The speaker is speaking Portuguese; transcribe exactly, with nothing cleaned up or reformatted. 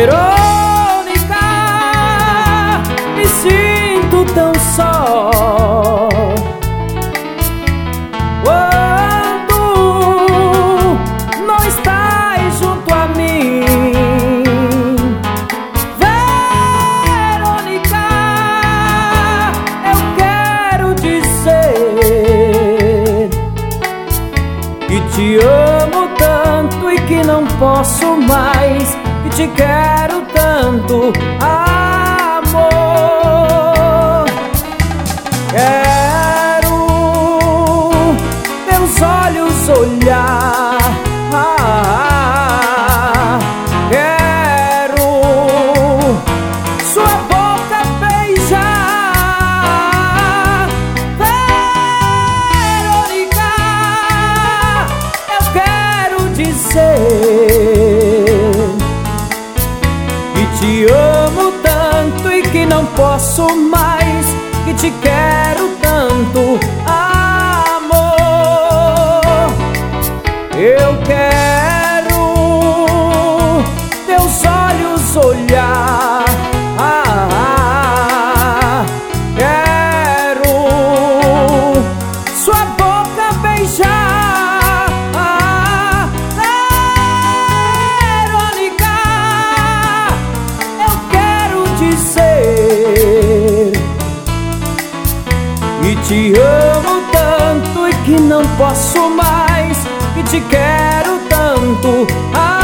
Verônica, me sinto tão só quando não estás junto a mim. Verônica, eu quero dizer que te amo tanto e que não posso mais, que te quero tanto, amor. Quero teus olhos olhar, ah, quero sua boca beijar. Verônica, eu quero dizer que te amo tanto e que não posso mais, que te quero tanto, amor. Eu quero teus olhos olhar, ah, quero sua boca beijar. Verônica, eu quero dizer que te amo tanto e que não posso mais, que te quero tanto,